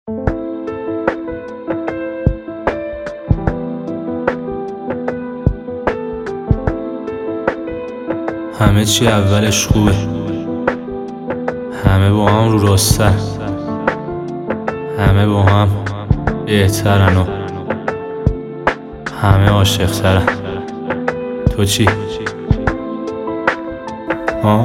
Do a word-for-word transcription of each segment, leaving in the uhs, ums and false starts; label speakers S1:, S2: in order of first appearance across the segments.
S1: همه چی اولش خوبه، همه با هم رو راستن، همه با هم بهترن و همه عاشق‌ترن. تو چی؟ ها؟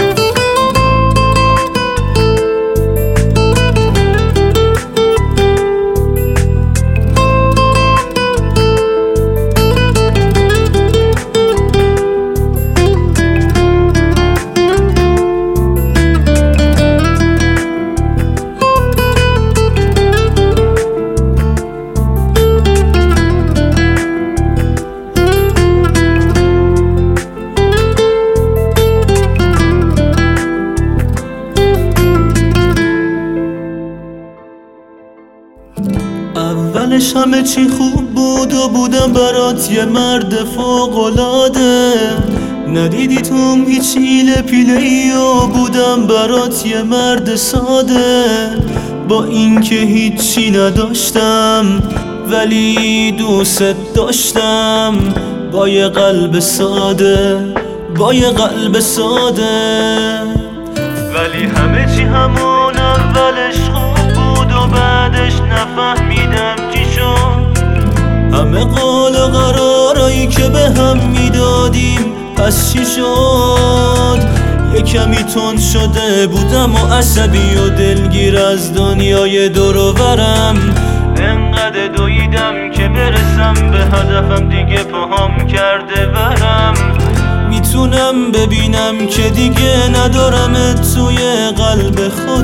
S2: اولش همه چی خوب بود و بودم برات یه مرد فوق‌العاده. ندیدی توم هیچ ایله پیله ای و بودم برات یه مرد ساده. با اینکه هیچی نداشتم ولی دوست داشتم، با یه قلب ساده، با یه قلب ساده. ولی همه چی همون اولش خوب بود و بعدش نفهمیدم چی شد. همه قول و قرارایی که به هم میدادیم پس چی شد؟ یه کمی تند شده بودم و عصبی و دلگیر از دنیای دور و برم. انقدر دویدم که برسم به هدفم دیگه پاهام کرده برم. میتونم ببینم که دیگه ندارمت توی قلب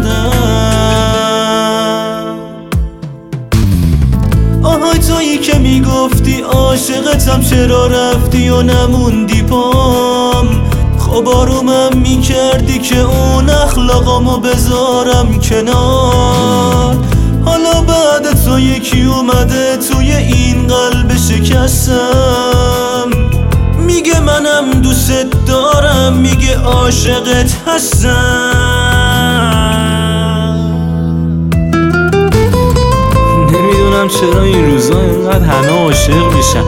S2: خودم. آهای تویی که میگفتی عاشقتم چرا رفتی و نموندی پام. خب آرومم میکردی که اون اخلاقامو بذارم کنار. حالا بعد تو یکی اومده توی این قلب شکستم. میگه منم دوست دارم، میگه عاشقت هستم.
S1: نمیدونم چرا این روزا اینقدر همه عاشق میشن.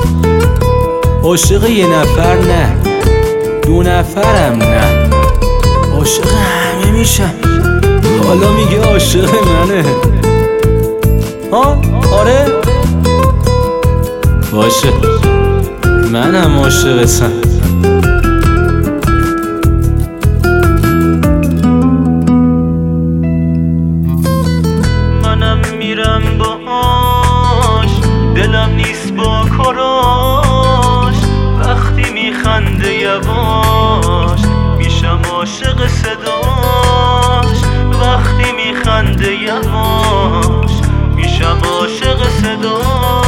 S1: عاشق یه نفر نه، دو نفرم نه، عاشق همه میشن. حالا میگه عاشق منه. ها؟ آره؟ باشه، منم عاشقتم.
S2: منم میرم باهاش، دلم نیست با کاراش. وقتی میخنده یواش میشم عاشق صداش. وقتی میخنده یواش میشم عاشق صداش.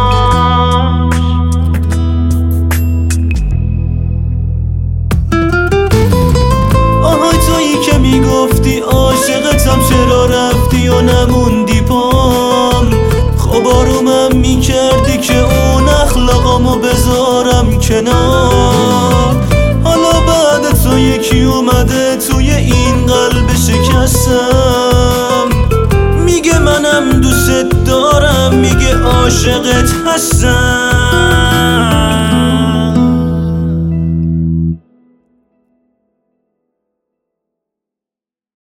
S2: آهای تویی که میگفتی عاشقتم چرا رفتی و نموندی پام. خب آرومم میکردی که اون اخلاقامو بذارم کنار. حالا بعد تو یکی اومده توی این قلب شکستم. میگه منم دوست دارم، میگه عاشقت هستم.